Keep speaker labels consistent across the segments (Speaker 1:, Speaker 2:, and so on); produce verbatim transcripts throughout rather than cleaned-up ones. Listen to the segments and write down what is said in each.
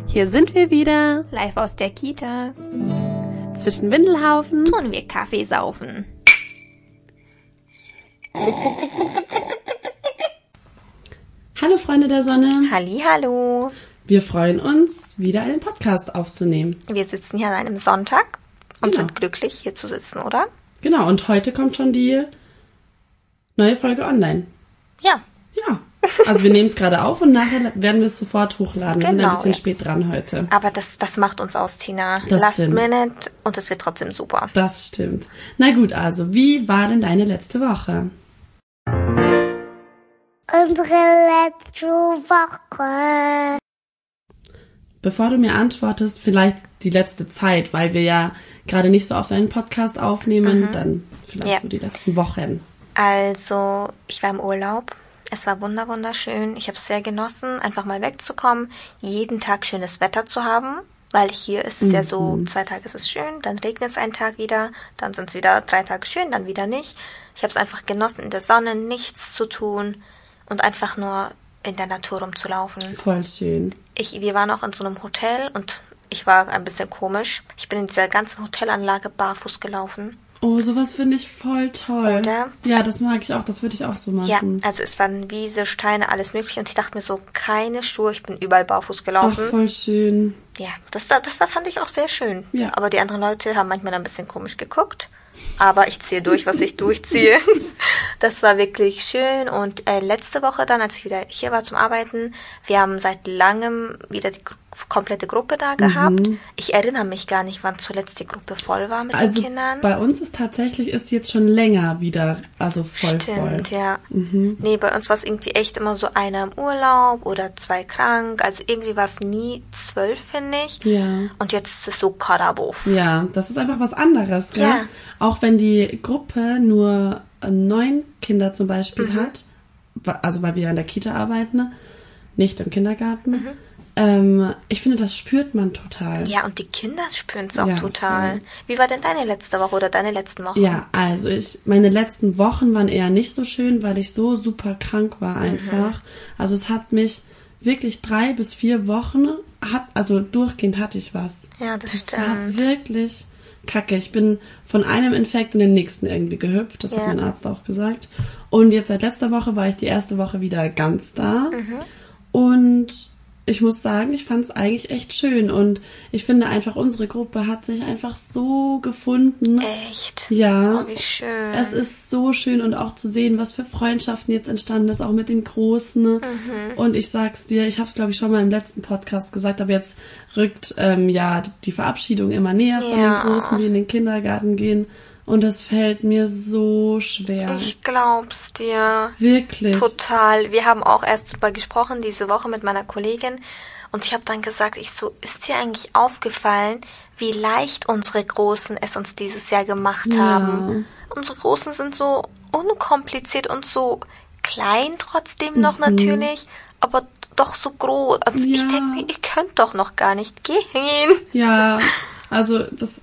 Speaker 1: Hier sind wir wieder.
Speaker 2: Live aus der Kita.
Speaker 1: Zwischen Windelhaufen
Speaker 2: tun wir Kaffee saufen.
Speaker 1: Hallo Freunde der Sonne.
Speaker 2: Hallihallo.
Speaker 1: Wir freuen uns, wieder einen Podcast aufzunehmen.
Speaker 2: Wir sitzen hier an einem Sonntag und
Speaker 1: Genau.
Speaker 2: sind glücklich, hier zu sitzen, oder?
Speaker 1: Genau, und heute kommt schon die neue Folge online.
Speaker 2: Ja.
Speaker 1: Ja, also wir nehmen es gerade auf und nachher werden wir es sofort hochladen. Wir sind
Speaker 2: Genau,
Speaker 1: ein bisschen
Speaker 2: ja.
Speaker 1: spät dran heute.
Speaker 2: Aber das, das macht uns aus, Tina.
Speaker 1: Das
Speaker 2: Last
Speaker 1: stimmt.
Speaker 2: Minute und es wird trotzdem super.
Speaker 1: Das stimmt. Na gut, also wie war denn deine letzte Woche?
Speaker 3: Unsere letzte Woche.
Speaker 1: Bevor du mir antwortest, vielleicht die letzte Zeit, weil wir ja gerade nicht so oft einen Podcast aufnehmen,
Speaker 2: Mhm.
Speaker 1: dann vielleicht
Speaker 2: Ja.
Speaker 1: so die letzten Wochen.
Speaker 2: Also, ich war im Urlaub. Es war wunder wunderschön. Ich habe es sehr genossen, einfach mal wegzukommen, jeden Tag schönes Wetter zu haben, weil hier ist es ja so, zwei Tage ist es schön, dann regnet es einen Tag wieder, dann sind es wieder drei Tage schön, dann wieder nicht. Ich habe es einfach genossen, in der Sonne nichts zu tun und einfach nur in der Natur rumzulaufen.
Speaker 1: Voll schön.
Speaker 2: Ich, wir waren auch in so einem Hotel und ich war ein bisschen komisch. Ich bin in dieser ganzen Hotelanlage barfuß gelaufen.
Speaker 1: Oh, sowas finde ich voll toll.
Speaker 2: Oder?
Speaker 1: Ja, das mag ich auch, das würde ich auch so
Speaker 2: Ja,
Speaker 1: machen.
Speaker 2: also es waren Wiese, Steine, alles mögliche. Und ich dachte mir so, keine Schuhe, ich bin überall barfuß
Speaker 1: Ach,
Speaker 2: gelaufen.
Speaker 1: voll schön.
Speaker 2: Ja, das, da- das war, fand ich auch sehr schön.
Speaker 1: Ja.
Speaker 2: Aber die anderen Leute haben manchmal ein bisschen komisch geguckt. Aber ich ziehe durch, was ich durchziehe. Das war wirklich schön. Und äh, letzte Woche dann, als ich wieder hier war zum Arbeiten, wir haben seit langem wieder die gr- komplette Gruppe da gehabt. Ich erinnere mich gar nicht, wann zuletzt die Gruppe voll war mit
Speaker 1: Also
Speaker 2: den Kindern.
Speaker 1: bei uns ist tatsächlich, ist jetzt schon länger wieder, also voll
Speaker 2: Stimmt,
Speaker 1: voll.
Speaker 2: ja. Nee, bei uns war es irgendwie echt immer so einer im Urlaub oder zwei krank. Also irgendwie war es nie zwölf, finde ich.
Speaker 1: Ja.
Speaker 2: Und jetzt ist es so Karabuff.
Speaker 1: Ja, das ist einfach was anderes, gell?
Speaker 2: Ja.
Speaker 1: Auch wenn die Gruppe nur äh, neun Kinder zum Beispiel
Speaker 2: Mhm.
Speaker 1: hat, wa- also weil wir ja in der Kita arbeiten, ne? Nicht im Kindergarten.
Speaker 2: Mhm.
Speaker 1: Ähm, ich finde, das spürt man total.
Speaker 2: Ja, und die Kinder spüren es auch
Speaker 1: Ja,
Speaker 2: total.
Speaker 1: voll.
Speaker 2: Wie war denn deine letzte Woche oder deine letzten Wochen?
Speaker 1: Ja, also ich, meine letzten Wochen waren eher nicht so schön, weil ich so super krank war einfach. Also es hat mich wirklich drei bis vier Wochen, hat, also durchgehend hatte ich was.
Speaker 2: Ja, das
Speaker 1: Das war
Speaker 2: stimmt.
Speaker 1: wirklich kacke. Ich bin von einem Infekt in den nächsten irgendwie gehüpft, das
Speaker 2: Ja.
Speaker 1: hat mein Arzt auch gesagt. Und jetzt seit letzter Woche war ich die erste Woche wieder ganz da.
Speaker 2: Mhm.
Speaker 1: Und ich muss sagen, ich fand es eigentlich echt schön. Und ich finde einfach, unsere Gruppe hat sich einfach so gefunden.
Speaker 2: Echt?
Speaker 1: Ja.
Speaker 2: Oh, wie schön.
Speaker 1: Es ist so schön und auch zu sehen, was für Freundschaften jetzt entstanden ist, auch mit den Großen.
Speaker 2: Mhm.
Speaker 1: Und ich sag's dir, ich habe es glaube ich schon mal im letzten Podcast gesagt, aber jetzt rückt ähm, ja die Verabschiedung immer näher von
Speaker 2: Ja.
Speaker 1: den Großen, die in den Kindergarten gehen. Und das fällt mir so schwer.
Speaker 2: Ich glaub's dir.
Speaker 1: Wirklich.
Speaker 2: Total. Wir haben auch erst drüber gesprochen diese Woche mit meiner Kollegin und ich habe dann gesagt, ich so, ist dir eigentlich aufgefallen, wie leicht unsere Großen es uns dieses Jahr gemacht
Speaker 1: Ja.
Speaker 2: haben? Unsere Großen sind so unkompliziert und so klein trotzdem noch natürlich, aber doch so groß. Also ich
Speaker 1: Ja.
Speaker 2: denke mir, ihr könnt doch noch gar nicht gehen.
Speaker 1: Ja, also das...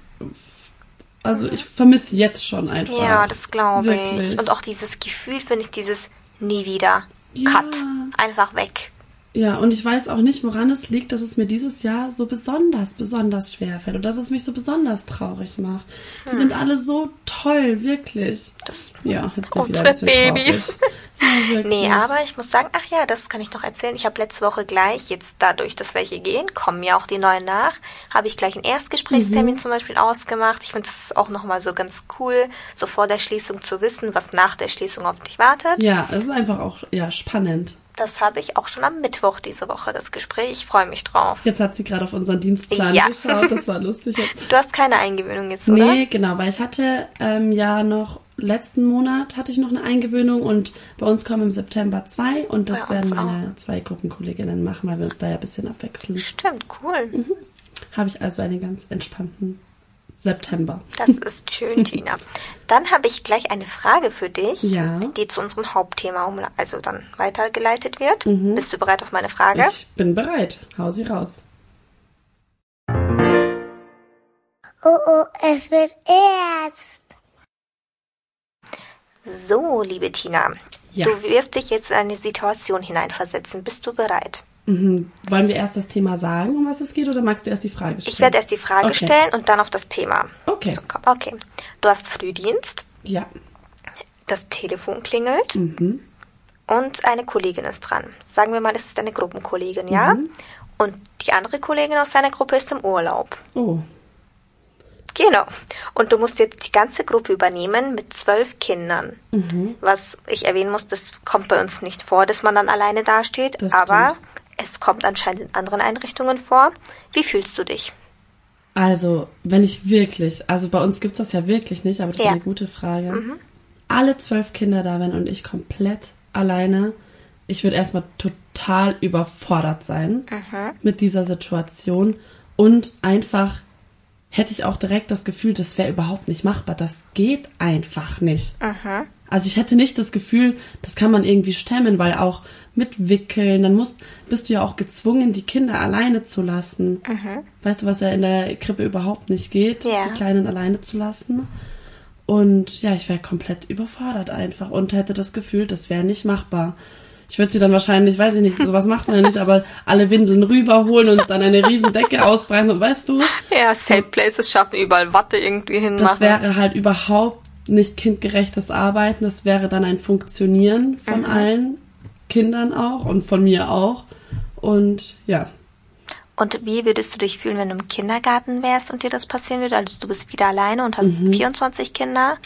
Speaker 1: Also ich vermisse jetzt schon einfach.
Speaker 2: Ja, das glaube
Speaker 1: Wirklich.
Speaker 2: ich. Und auch dieses Gefühl, finde ich, dieses nie wieder.
Speaker 1: Ja.
Speaker 2: Cut. Einfach weg.
Speaker 1: Ja, und ich weiß auch nicht, woran es liegt, dass es mir dieses Jahr so besonders, besonders schwer fällt und dass es mich so besonders traurig macht. Die sind alle so toll, wirklich.
Speaker 2: Das
Speaker 1: Ja, jetzt bin ich wieder
Speaker 2: unsere
Speaker 1: ein bisschen
Speaker 2: Babys.
Speaker 1: traurig. Ja, wirklich.
Speaker 2: Nee, aber ich muss sagen, ach ja, das kann ich noch erzählen. Ich habe letzte Woche gleich, jetzt dadurch, dass welche gehen, kommen ja auch die neuen nach, habe ich gleich einen Erstgesprächstermin zum Beispiel ausgemacht. Ich finde, das ist auch nochmal so ganz cool, so vor der Schließung zu wissen, was nach der Schließung auf dich wartet.
Speaker 1: Ja, es ist einfach auch ja spannend.
Speaker 2: Das habe ich auch schon am Mittwoch diese Woche, das Gespräch. Ich freue mich drauf.
Speaker 1: Jetzt hat sie gerade auf unseren Dienstplan
Speaker 2: Ja.
Speaker 1: geschaut, das war lustig jetzt.
Speaker 2: Du hast keine Eingewöhnung jetzt, oder?
Speaker 1: Nee, genau, weil ich hatte ähm, ja noch, letzten Monat hatte ich noch eine Eingewöhnung und bei uns kommen im September zwei und das
Speaker 2: Bei uns
Speaker 1: werden meine zwei Gruppenkolleginnen machen, weil wir uns da ja ein bisschen abwechseln.
Speaker 2: Stimmt, cool.
Speaker 1: Habe ich also einen ganz entspannten September.
Speaker 2: Das ist schön, Tina. Dann habe ich gleich eine Frage für dich,
Speaker 1: Ja.
Speaker 2: die zu unserem Hauptthema um, also dann weitergeleitet wird. Bist du bereit auf meine Frage?
Speaker 1: Ich bin bereit. Hau sie raus.
Speaker 3: Oh oh, es wird ernst.
Speaker 2: So, liebe Tina,
Speaker 1: Ja.
Speaker 2: du wirst dich jetzt in eine Situation hineinversetzen. Bist du bereit?
Speaker 1: Mhm. Wollen wir erst das Thema sagen, um was es geht, oder magst du erst die Frage stellen?
Speaker 2: Ich werde erst die Frage
Speaker 1: okay.
Speaker 2: stellen und dann auf das Thema.
Speaker 1: Okay.
Speaker 2: So, komm. Okay. Du hast Frühdienst.
Speaker 1: Ja.
Speaker 2: Das Telefon klingelt.
Speaker 1: Mhm.
Speaker 2: Und eine Kollegin ist dran. Sagen wir mal, es ist eine Gruppenkollegin, ja?
Speaker 1: Mhm.
Speaker 2: Und die andere Kollegin aus seiner Gruppe ist im Urlaub.
Speaker 1: Oh.
Speaker 2: Genau. Und du musst jetzt die ganze Gruppe übernehmen mit zwölf Kindern.
Speaker 1: Mhm.
Speaker 2: Was ich erwähnen muss, das kommt bei uns nicht vor, dass man dann alleine dasteht.
Speaker 1: Das
Speaker 2: aber
Speaker 1: stimmt.
Speaker 2: es kommt anscheinend in anderen Einrichtungen vor. Wie fühlst du dich?
Speaker 1: Also, wenn ich wirklich, also bei uns gibt's das ja wirklich nicht, aber das
Speaker 2: Ja.
Speaker 1: ist eine gute Frage. Mhm. Alle zwölf Kinder da wären und ich komplett alleine, ich würde erstmal total überfordert sein
Speaker 2: Mhm.
Speaker 1: mit dieser Situation und einfach hätte ich auch direkt das Gefühl, das wäre überhaupt nicht machbar. Das geht einfach nicht.
Speaker 2: Mhm.
Speaker 1: Also ich hätte nicht das Gefühl, das kann man irgendwie stemmen, weil auch mit Wickeln, dann musst, bist du ja auch gezwungen, die Kinder alleine zu lassen.
Speaker 2: Mhm.
Speaker 1: Weißt du, was ja in der Krippe überhaupt nicht geht,
Speaker 2: Ja.
Speaker 1: die Kleinen alleine zu lassen. Und ja, ich wäre komplett überfordert einfach und hätte das Gefühl, das wäre nicht machbar. Ich würde sie dann wahrscheinlich, weiß ich nicht, sowas macht man ja nicht, aber alle Windeln rüberholen und dann eine riesen Decke ausbreiten und weißt du,
Speaker 2: Ja, Safe Places schaffen, überall Watte irgendwie hinmachen.
Speaker 1: das wäre halt überhaupt nicht kindgerechtes Arbeiten. Das wäre dann ein Funktionieren von
Speaker 2: Mhm.
Speaker 1: allen Kindern auch und von mir auch. Und ja,
Speaker 2: Und wie würdest du dich fühlen, wenn du im Kindergarten wärst und dir das passieren würde? Also du bist wieder alleine und hast
Speaker 1: Mhm.
Speaker 2: vierundzwanzig Kinder.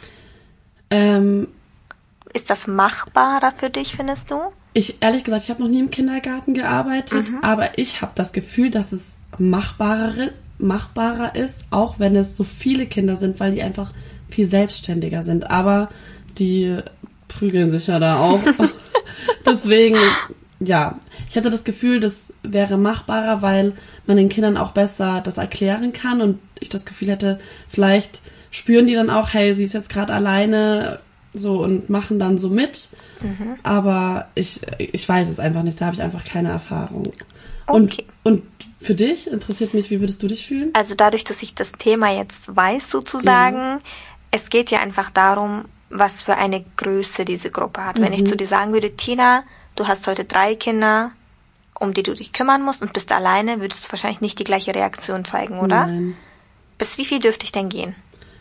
Speaker 1: ähm,
Speaker 2: Ist das machbarer für dich, findest du?
Speaker 1: ich, ehrlich gesagt, ich habe noch nie im Kindergarten gearbeitet,
Speaker 2: Mhm.
Speaker 1: aber ich habe das Gefühl, dass es machbarer, machbarer ist, auch wenn es so viele Kinder sind, weil die einfach viel selbstständiger sind. Aber die prügeln sich ja da auch. Deswegen, ja, ich hatte das Gefühl, das wäre machbarer, weil man den Kindern auch besser das erklären kann und ich das Gefühl hätte, vielleicht spüren die dann auch, hey, sie ist jetzt gerade alleine, so, und machen dann so mit.
Speaker 2: Mhm.
Speaker 1: Aber ich, ich weiß es einfach nicht, da habe ich einfach keine Erfahrung.
Speaker 2: Okay.
Speaker 1: Und, und für dich interessiert mich, wie würdest du dich fühlen?
Speaker 2: Also dadurch, dass ich das Thema jetzt weiß sozusagen, es geht ja einfach darum, was für eine Größe diese Gruppe hat. Wenn ich zu dir sagen würde, Tina, du hast heute drei Kinder, um die du dich kümmern musst und bist alleine, würdest du wahrscheinlich nicht die gleiche Reaktion zeigen, oder?
Speaker 1: Nein.
Speaker 2: Bis wie viel dürfte ich denn gehen?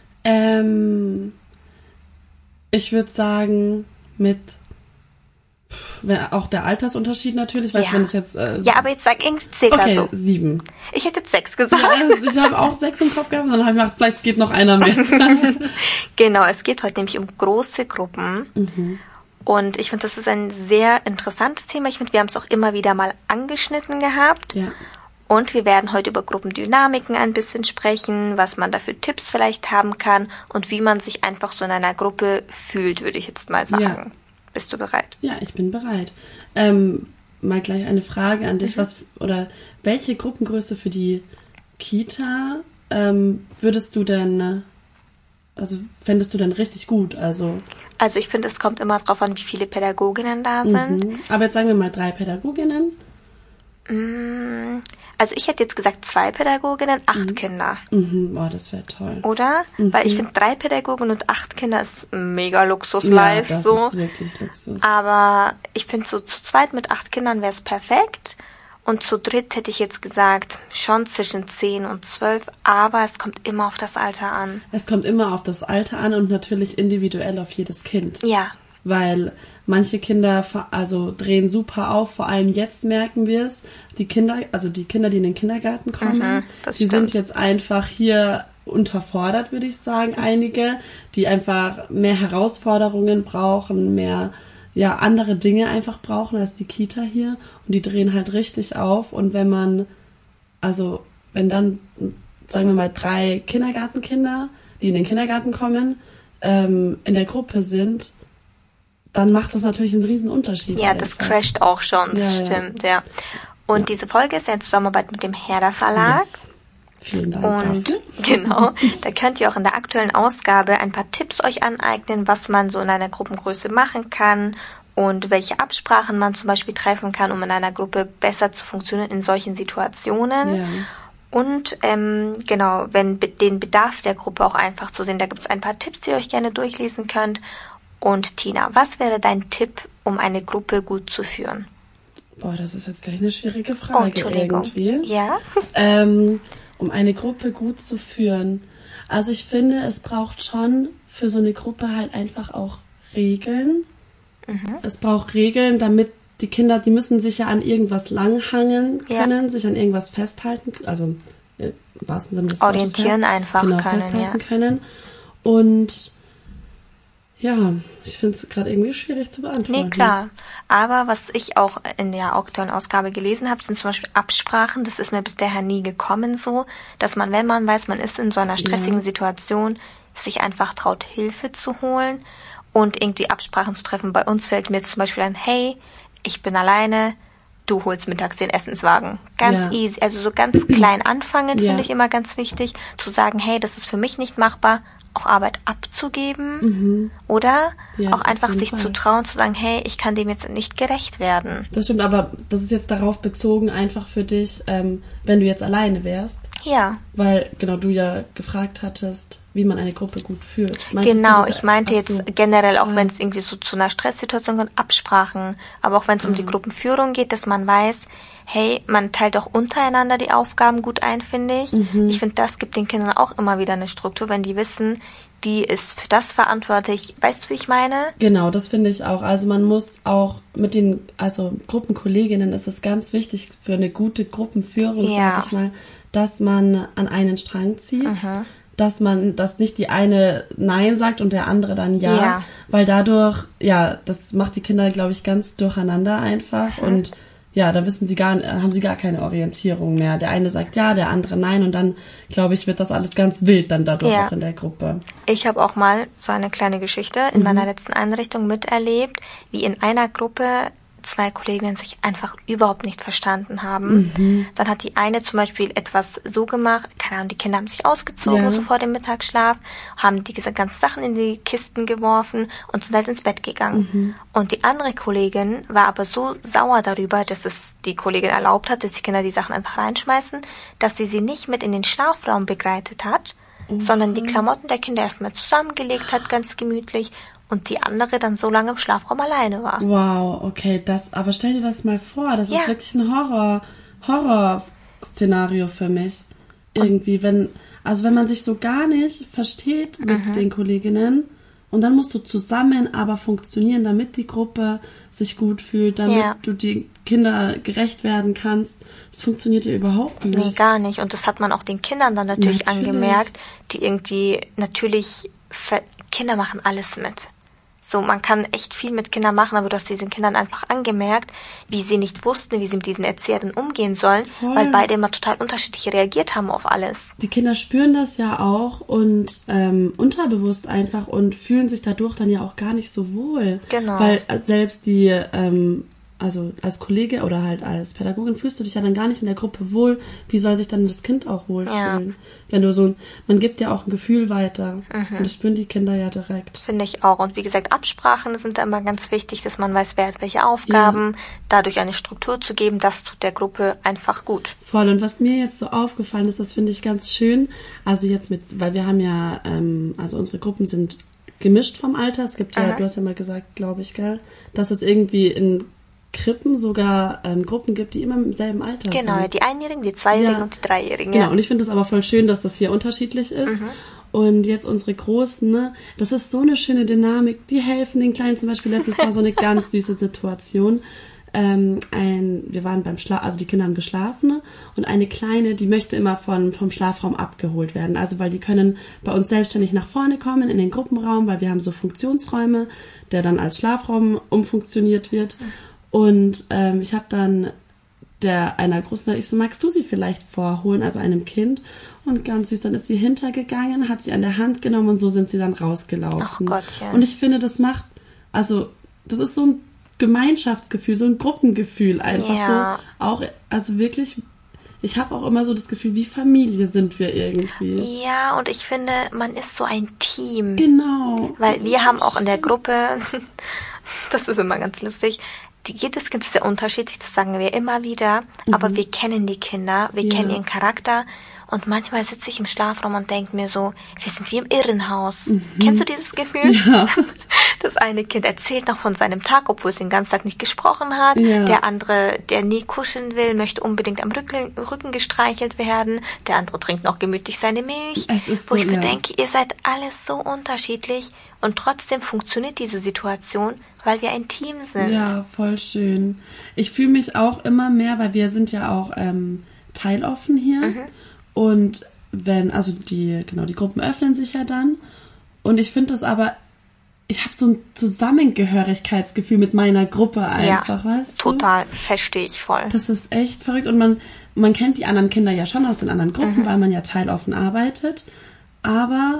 Speaker 1: Ähm, ich würde sagen, mit pff, wär auch der Altersunterschied natürlich, weißt du,
Speaker 2: Ja.
Speaker 1: wenn es jetzt... Äh,
Speaker 2: Ja, aber jetzt sag irgendwie circa
Speaker 1: okay,
Speaker 2: so.
Speaker 1: sieben.
Speaker 2: Ich hätte jetzt sechs gesagt.
Speaker 1: Ja, also ich habe auch sechs im Kopf gehabt und dann habe ich gedacht, vielleicht geht noch einer mehr.
Speaker 2: Genau, es geht heute nämlich um große Gruppen.
Speaker 1: Mhm.
Speaker 2: Und ich finde, das ist ein sehr interessantes Thema. Ich finde, wir haben es auch immer wieder mal angeschnitten gehabt.
Speaker 1: Ja.
Speaker 2: Und wir werden heute über Gruppendynamiken ein bisschen sprechen, was man da für Tipps vielleicht haben kann und wie man sich einfach so in einer Gruppe fühlt, würde ich jetzt mal sagen.
Speaker 1: Ja.
Speaker 2: Bist du bereit?
Speaker 1: Ja, ich bin bereit. Ähm, mal gleich eine Frage an dich.
Speaker 2: Mhm.
Speaker 1: Was oder welche Gruppengröße für die Kita ähm, würdest du denn, also fändest du denn richtig gut? Also,
Speaker 2: Also ich finde, es kommt immer darauf an, wie viele Pädagoginnen da sind.
Speaker 1: mhm. Aber jetzt sagen wir mal drei Pädagoginnen.
Speaker 2: Also ich hätte jetzt gesagt zwei Pädagoginnen, acht Kinder.
Speaker 1: Mhm. Boah, das wäre toll.
Speaker 2: Oder?
Speaker 1: Mhm.
Speaker 2: Weil ich finde, drei Pädagogen und acht Kinder ist mega Luxus
Speaker 1: Ja,
Speaker 2: live.
Speaker 1: das
Speaker 2: so.
Speaker 1: ist wirklich Luxus.
Speaker 2: Aber ich finde, so zu zweit mit acht Kindern wäre es perfekt. Und zu dritt hätte ich jetzt gesagt, schon zwischen zehn und zwölf. Aber es kommt immer auf das Alter an.
Speaker 1: Es kommt immer auf das Alter an und natürlich individuell auf jedes Kind.
Speaker 2: Ja.
Speaker 1: Weil manche Kinder ver- also drehen super auf, vor allem jetzt merken wir es. Die Kinder, also die Kinder, die in den Kindergarten kommen,
Speaker 2: Mhm, das
Speaker 1: die
Speaker 2: stimmt.
Speaker 1: sind jetzt einfach hier unterfordert, würde ich sagen. Einige, die einfach mehr Herausforderungen brauchen, mehr ja andere Dinge einfach brauchen als die Kita hier. Und die drehen halt richtig auf. Und wenn man, also wenn dann, sagen wir mal, drei Kindergartenkinder, die in den Kindergarten kommen, ähm, in der Gruppe sind, dann macht das natürlich einen riesen Unterschied.
Speaker 2: Ja, das
Speaker 1: einfach.
Speaker 2: crasht auch schon, das
Speaker 1: Ja, ja.
Speaker 2: stimmt, ja. Und diese Folge ist ja in Zusammenarbeit mit dem Herder Verlag.
Speaker 1: Yes. Vielen Dank
Speaker 2: Und
Speaker 1: dafür.
Speaker 2: genau, da könnt ihr auch in der aktuellen Ausgabe ein paar Tipps euch aneignen, was man so in einer Gruppengröße machen kann und welche Absprachen man zum Beispiel treffen kann, um in einer Gruppe besser zu funktionieren in solchen Situationen.
Speaker 1: Ja.
Speaker 2: Und ähm, genau, wenn be- den Bedarf der Gruppe auch einfach zu sehen, da gibt es ein paar Tipps, die ihr euch gerne durchlesen könnt. Und Tina, was wäre dein Tipp, um eine Gruppe gut zu führen?
Speaker 1: Boah, das ist jetzt gleich eine schwierige
Speaker 2: Oh,
Speaker 1: Frage
Speaker 2: Entschuldigung.
Speaker 1: irgendwie.
Speaker 2: Ja?
Speaker 1: Ähm, um eine Gruppe gut zu führen. Also ich finde, es braucht schon für so eine Gruppe halt einfach auch Regeln. Mhm. Es braucht Regeln, damit die Kinder, die müssen sich ja an irgendwas langhangeln können, ja. sich an irgendwas festhalten, also im wahrsten Sinne des Wortes
Speaker 2: orientieren
Speaker 1: fest,
Speaker 2: einfach
Speaker 1: genau,
Speaker 2: können,
Speaker 1: festhalten
Speaker 2: ja.
Speaker 1: können. Und ja, ich finde es gerade irgendwie schwierig zu beantworten.
Speaker 2: Nee, klar. Aber was ich auch in der aktuellen Ausgabe gelesen habe, sind zum Beispiel Absprachen. Das ist mir bis dahin nie gekommen so, dass man, wenn man weiß, man ist in so einer stressigen ja. Situation, sich einfach traut, Hilfe zu holen und irgendwie Absprachen zu treffen. Bei uns fällt mir zum Beispiel ein, hey, ich bin alleine, du holst mittags den Essenswagen. Ganz ja. easy, also so ganz klein anfangen, ja. finde ich immer ganz wichtig, zu sagen, hey, das ist für mich nicht machbar, auch Arbeit abzugeben, mhm. oder ja, auch einfach sich Fall. zu trauen, zu sagen, hey, ich kann dem jetzt nicht gerecht werden.
Speaker 1: Das stimmt, aber das ist jetzt darauf bezogen, einfach für dich, ähm, wenn du jetzt alleine wärst.
Speaker 2: Ja.
Speaker 1: Weil, genau, du ja gefragt hattest, wie man eine Gruppe gut führt. Meintest
Speaker 2: genau,
Speaker 1: diese,
Speaker 2: ich meinte jetzt so, generell, auch
Speaker 1: ja.
Speaker 2: wenn es irgendwie so zu einer Stresssituation kommt, Absprachen, aber auch wenn es mhm. um die Gruppenführung geht, dass man weiß, hey, man teilt auch untereinander die Aufgaben gut ein, finde ich. Mhm. Ich finde, das gibt den Kindern auch immer wieder eine Struktur, wenn die wissen, die ist für das verantwortlich. Weißt du, wie ich meine?
Speaker 1: Genau, das finde ich auch. Also man muss auch mit den, also Gruppenkolleginnen ist es ganz wichtig für eine gute Gruppenführung,
Speaker 2: ja.
Speaker 1: sag ich mal, dass man an einen Strang zieht. Mhm. Dass man, dass nicht die eine Nein sagt und der andere dann Ja,
Speaker 2: ja.
Speaker 1: weil dadurch, ja, das macht die Kinder, glaube ich, ganz durcheinander einfach mhm. und ja, da wissen sie gar, haben sie gar keine Orientierung mehr. Der eine sagt ja, der andere nein und dann, glaube ich, wird das alles ganz wild dann dadurch ja. auch in der Gruppe.
Speaker 2: Ich habe auch mal so eine kleine Geschichte in mhm. meiner letzten Einrichtung miterlebt, wie in einer Gruppe zwei Kolleginnen sich einfach überhaupt nicht verstanden haben. Mhm. Dann hat die eine zum Beispiel etwas so gemacht, keine Ahnung, die Kinder haben sich ausgezogen, ja. so vor dem Mittagsschlaf, haben die ganzen Sachen in die Kisten geworfen und sind halt ins Bett gegangen. Mhm. Und die andere Kollegin war aber so sauer darüber, dass es die Kollegin erlaubt hat, dass die Kinder die Sachen einfach reinschmeißen, dass sie sie nicht mit in den Schlafraum begleitet hat, mhm. sondern die Klamotten der Kinder erstmal zusammengelegt hat, ganz gemütlich, und die andere dann so lange im Schlafraum alleine war.
Speaker 1: Wow, okay, das, aber stell dir das mal vor, das
Speaker 2: ja.
Speaker 1: ist wirklich ein Horror, Horror-Szenario für mich. Irgendwie, und wenn, also wenn man sich so gar nicht versteht mit mhm. den Kolleginnen und dann musst du zusammen aber funktionieren, damit die Gruppe sich gut fühlt, damit ja. du die Kinder gerecht werden kannst. Das funktioniert ja überhaupt nicht.
Speaker 2: Nee, gar nicht. Und das hat man auch den Kindern dann natürlich, natürlich. angemerkt, die irgendwie natürlich, Kinder machen alles mit. So, man kann echt viel mit Kindern machen, aber du hast diesen Kindern einfach angemerkt, wie sie nicht wussten, wie sie mit diesen Erzieherinnen umgehen sollen, Voll. weil beide immer total unterschiedlich reagiert haben auf alles.
Speaker 1: Die Kinder spüren das ja auch und ähm, unterbewusst einfach und fühlen sich dadurch dann ja auch gar nicht so wohl.
Speaker 2: Genau.
Speaker 1: Weil selbst die, ähm, also als Kollege oder halt als Pädagogin fühlst du dich ja dann gar nicht in der Gruppe wohl. Wie soll sich dann das Kind auch wohlfühlen? Ja. Wenn du so, man gibt ja auch ein Gefühl weiter. Mhm. Und das spüren die Kinder ja direkt.
Speaker 2: Finde ich auch. Und wie gesagt, Absprachen sind da immer ganz wichtig, dass man weiß, wer hat welche Aufgaben, ja. dadurch eine Struktur zu geben, das tut der Gruppe einfach gut.
Speaker 1: Voll. Und was mir jetzt so aufgefallen ist, das finde ich ganz schön. Also jetzt mit, weil wir haben ja, ähm, also unsere Gruppen sind gemischt vom Alter. Es gibt ja, mhm. du hast ja mal gesagt, glaube ich, gell, dass es irgendwie in Krippen sogar ähm, Gruppen gibt, die immer im selben Alter
Speaker 2: genau, sind. Genau, die Einjährigen, die Zweijährigen ja. und die Dreijährigen.
Speaker 1: Genau,
Speaker 2: ja.
Speaker 1: und ich finde es aber voll schön, dass das hier unterschiedlich ist. Mhm. Und jetzt unsere Großen, ne, das ist so eine schöne Dynamik. Die helfen den Kleinen zum Beispiel. Letztes war so eine ganz süße Situation. Ähm, ein, wir waren beim Schlaf, also die Kinder haben geschlafen, ne? Und eine Kleine, die möchte immer von, vom Schlafraum abgeholt werden. Also weil die können bei uns selbstständig nach vorne kommen in den Gruppenraum, weil wir haben so Funktionsräume, der dann als Schlafraum umfunktioniert wird. Mhm. Und ähm, ich habe dann der einer Großen, ich so, magst du sie vielleicht vorholen, also einem Kind? Und ganz süß, dann ist sie hintergegangen, hat sie an der Hand genommen und so sind sie dann rausgelaufen.
Speaker 2: Ach Gottchen.
Speaker 1: Und ich finde, das macht, also das ist so ein Gemeinschaftsgefühl, so ein Gruppengefühl einfach
Speaker 2: ja.
Speaker 1: so. Auch, also wirklich, ich habe auch immer so das Gefühl, wie Familie sind wir irgendwie.
Speaker 2: Ja, und ich finde, man ist so ein Team.
Speaker 1: Genau.
Speaker 2: Weil wir haben auch in der Gruppe, das ist immer ganz lustig, jedes Kind ist sehr unterschiedlich, das sagen wir immer wieder, mhm. aber wir kennen die Kinder, wir ja. kennen ihren Charakter und manchmal sitze ich im Schlafraum und denke mir so, wir sind wie im Irrenhaus. Mhm. Kennst du dieses Gefühl?
Speaker 1: Ja.
Speaker 2: Das eine Kind erzählt noch von seinem Tag, obwohl es den ganzen Tag nicht gesprochen hat.
Speaker 1: Ja.
Speaker 2: Der andere, der nie kuscheln will, möchte unbedingt am Rücken, Rücken gestreichelt werden. Der andere trinkt noch gemütlich seine Milch.
Speaker 1: Es ist
Speaker 2: wo
Speaker 1: so,
Speaker 2: ich mir
Speaker 1: ja.
Speaker 2: denke, ihr seid alles so unterschiedlich und trotzdem funktioniert diese Situation, weil wir ein Team sind.
Speaker 1: Ja, voll schön. Ich fühle mich auch immer mehr, weil wir sind ja auch ähm, teiloffen hier. Mhm. Und wenn, also die, genau, die Gruppen öffnen sich ja dann. Und ich finde das aber, ich habe so ein Zusammengehörigkeitsgefühl mit meiner Gruppe einfach,
Speaker 2: ja,
Speaker 1: weißt du?
Speaker 2: Total, verstehe ich voll.
Speaker 1: Das ist echt verrückt. Und man, man kennt die anderen Kinder ja schon aus den anderen Gruppen, mhm. weil man ja teiloffen arbeitet. Aber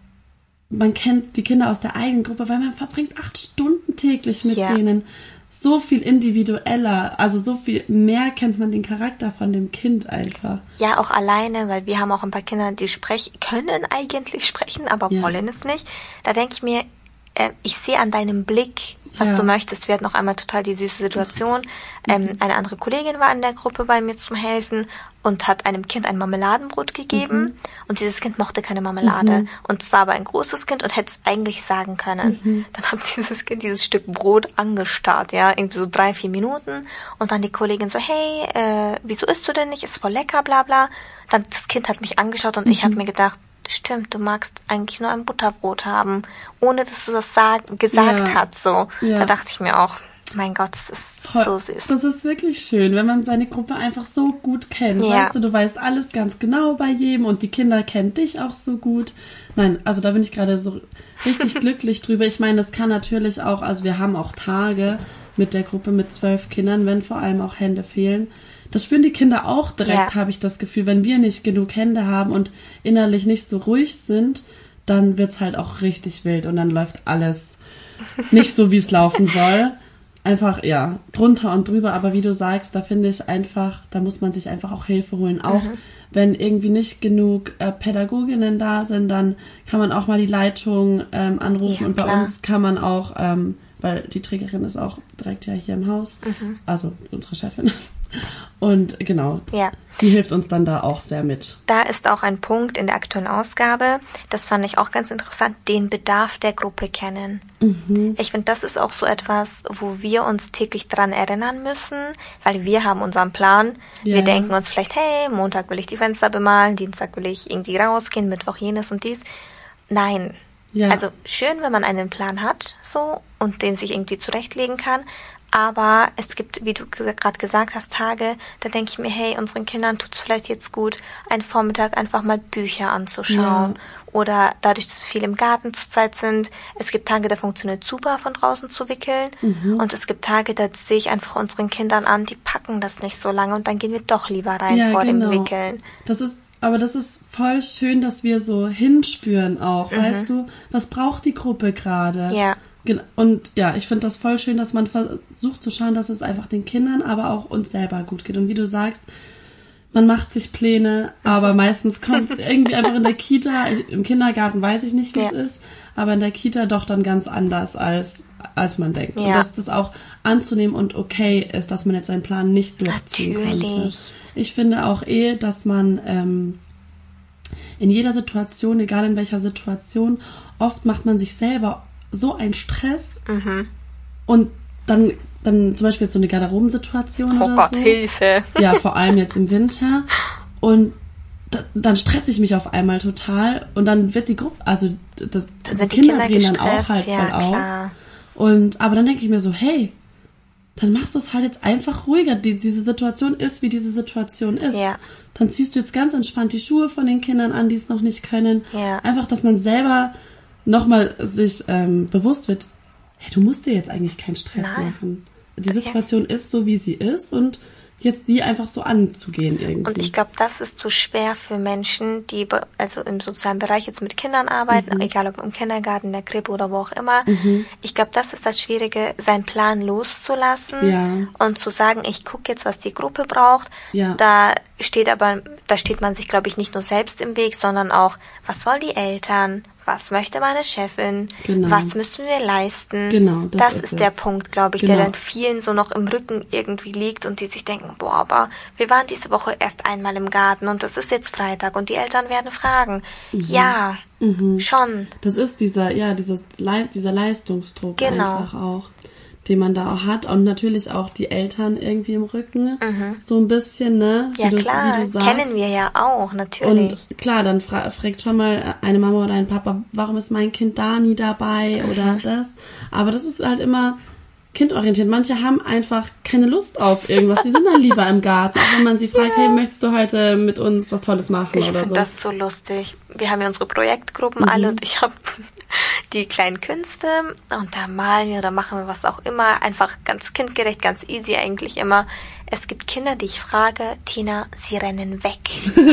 Speaker 1: man kennt die Kinder aus der eigenen Gruppe, weil man verbringt acht Stunden täglich mit
Speaker 2: ja.
Speaker 1: denen. So viel individueller, also so viel mehr kennt man den Charakter von dem Kind einfach.
Speaker 2: Ja, auch alleine, weil wir haben auch ein paar Kinder, die sprechen, können eigentlich sprechen, aber
Speaker 1: ja.
Speaker 2: wollen es nicht. Da denke ich mir, äh, ich sehe an deinem Blick, was
Speaker 1: ja.
Speaker 2: du möchtest. Wir hatten noch einmal total die süße Situation. Ähm, mhm. Eine andere Kollegin war in der Gruppe bei mir zum Helfen und hat einem Kind ein Marmeladenbrot gegeben. Mhm. Und dieses Kind mochte keine Marmelade. Mhm. Und zwar aber ein großes Kind und hätte es eigentlich sagen können. Mhm. Dann hat dieses Kind dieses Stück Brot angestarrt, ja, irgendwie so drei, vier Minuten. Und dann die Kollegin so, hey, äh, wieso isst du denn nicht? Ist voll lecker, bla bla. Dann das Kind hat mich angeschaut und mhm. ich habe mir gedacht, stimmt, du magst eigentlich nur ein Butterbrot haben, ohne dass du das sag, gesagt
Speaker 1: ja.
Speaker 2: hat, so.
Speaker 1: Ja.
Speaker 2: Da dachte ich mir auch, mein Gott, das ist
Speaker 1: Voll,
Speaker 2: so süß.
Speaker 1: Das ist wirklich schön, wenn man seine Gruppe einfach so gut kennt.
Speaker 2: Ja.
Speaker 1: Weißt du, du weißt alles ganz genau bei jedem und die Kinder kennen dich auch so gut. Nein, also da bin ich gerade so richtig glücklich drüber. Ich meine, das kann natürlich auch, also wir haben auch Tage mit der Gruppe mit zwölf Kindern, wenn vor allem auch Hände fehlen. Das spüren die Kinder auch direkt,
Speaker 2: ja.
Speaker 1: habe ich das Gefühl. Wenn wir nicht genug Hände haben und innerlich nicht so ruhig sind, dann wird's halt auch richtig wild und dann läuft alles nicht so, wie es laufen soll. Einfach, ja, drunter und drüber. Aber wie du sagst, da finde ich einfach, da muss man sich einfach auch Hilfe holen. Auch mhm. wenn irgendwie nicht genug äh, Pädagoginnen da sind, dann kann man auch mal die Leitung ähm, anrufen.
Speaker 2: Ja,
Speaker 1: und bei
Speaker 2: klar.
Speaker 1: uns kann man auch, ähm, weil die Trägerin ist auch direkt ja hier im Haus,
Speaker 2: mhm.
Speaker 1: also unsere Chefin. Und genau,
Speaker 2: ja.
Speaker 1: sie hilft uns dann da auch sehr mit.
Speaker 2: Da ist auch ein Punkt in der aktuellen Ausgabe, das fand ich auch ganz interessant, den Bedarf der Gruppe kennen. Mhm. Ich finde, das ist auch so etwas, wo wir uns täglich dran erinnern müssen, weil wir haben unseren Plan. Ja. Wir denken uns vielleicht, hey, Montag will ich die Fenster bemalen, Dienstag will ich irgendwie rausgehen, Mittwoch jenes und dies. Nein. Ja. Also schön, wenn man einen Plan hat, so, und den sich irgendwie zurechtlegen kann. Aber es gibt, wie du gerade gesagt hast, Tage, da denke ich mir, hey, unseren Kindern tut's vielleicht jetzt gut, einen Vormittag einfach mal Bücher anzuschauen. Ja. Oder dadurch, dass wir viel im Garten zurzeit sind. Es gibt Tage, da funktioniert super, von draußen zu wickeln. Mhm. Und es gibt Tage, da sehe ich einfach unseren Kindern an, die packen das nicht so lange und dann gehen wir doch lieber rein ja, vor genau. dem Wickeln.
Speaker 1: Das ist, aber das ist voll schön, dass wir so hinspüren auch, mhm. weißt du? Was braucht die Gruppe gerade?
Speaker 2: Ja.
Speaker 1: Und ja, ich finde das voll schön, dass man versucht zu schauen, dass es einfach den Kindern, aber auch uns selber gut geht. Und wie du sagst, man macht sich Pläne, aber meistens kommt es irgendwie einfach in der Kita, im Kindergarten weiß ich nicht, wie es ja. ist, aber in der Kita doch dann ganz anders, als, als man denkt. Ja. Und dass das auch anzunehmen und okay ist, dass man jetzt seinen Plan nicht durchziehen
Speaker 2: Natürlich.
Speaker 1: konnte. Ich finde auch eh, dass man ähm, in jeder Situation, egal in welcher Situation, oft macht man sich selber so ein Stress mhm. und dann, dann zum Beispiel jetzt so eine Garderobensituation
Speaker 2: oh
Speaker 1: oder
Speaker 2: Gott,
Speaker 1: so.
Speaker 2: Hilfe.
Speaker 1: Ja, vor allem jetzt im Winter und da, dann stresse ich mich auf einmal total und dann wird die Gruppe, also das,
Speaker 2: da
Speaker 1: die Kinder, Kinder drehen dann
Speaker 2: gestresst,
Speaker 1: auch halt
Speaker 2: ja,
Speaker 1: voll
Speaker 2: klar.
Speaker 1: auf. Und, aber dann denke ich mir so, hey, dann machst du es halt jetzt einfach ruhiger. Die, diese Situation ist, wie diese Situation ist.
Speaker 2: Ja.
Speaker 1: Dann ziehst du jetzt ganz entspannt die Schuhe von den Kindern an, die es noch nicht können.
Speaker 2: Ja.
Speaker 1: Einfach, dass man selber nochmal sich ähm, bewusst wird, hey, du musst dir jetzt eigentlich keinen Stress
Speaker 2: Nein.
Speaker 1: machen. Die Situation okay. ist so, wie sie ist und jetzt die einfach so anzugehen irgendwie.
Speaker 2: Und ich glaube, das ist zu schwer für Menschen, die also im sozialen Bereich jetzt mit Kindern arbeiten, mhm. egal ob im Kindergarten, in der Krippe oder wo auch immer. Mhm. Ich glaube, das ist das Schwierige, seinen Plan loszulassen
Speaker 1: ja.
Speaker 2: und zu sagen, ich gucke jetzt, was die Gruppe braucht.
Speaker 1: Ja.
Speaker 2: Da steht aber, da steht man sich, glaube ich, nicht nur selbst im Weg, sondern auch, was wollen die Eltern? Was möchte meine Chefin?
Speaker 1: Genau.
Speaker 2: Was müssen wir leisten?
Speaker 1: Genau, das,
Speaker 2: das
Speaker 1: ist,
Speaker 2: ist
Speaker 1: es.
Speaker 2: der Punkt, glaube ich,
Speaker 1: genau.
Speaker 2: der dann vielen so noch im Rücken irgendwie liegt und die sich denken, boah, aber wir waren diese Woche erst einmal im Garten und es ist jetzt Freitag und die Eltern werden fragen. Mhm. Ja, mhm. schon.
Speaker 1: Das ist dieser, ja, dieses Le- dieser Leistungsdruck
Speaker 2: genau.
Speaker 1: einfach auch, den man da auch hat und natürlich auch die Eltern irgendwie im Rücken, mhm. so ein bisschen, ne?
Speaker 2: Ja,
Speaker 1: wie
Speaker 2: klar,
Speaker 1: du, wie du sagst.
Speaker 2: kennen wir ja auch, natürlich.
Speaker 1: Und klar, dann fra- fragt schon mal eine Mama oder ein Papa, warum ist mein Kind da nie dabei mhm. oder das. Aber das ist halt immer kindorientiert. Manche haben einfach keine Lust auf irgendwas. Die sind dann lieber im Garten. Auch wenn man sie fragt, ja. hey, möchtest du heute mit uns was Tolles machen
Speaker 2: ich
Speaker 1: oder so.
Speaker 2: Ich finde das so lustig. Wir haben ja unsere Projektgruppen mhm. alle und ich habe die kleinen Künste und da malen wir oder machen wir was auch immer. Einfach ganz kindgerecht, ganz easy eigentlich immer. Es gibt Kinder, die ich frage, Tina, sie rennen weg.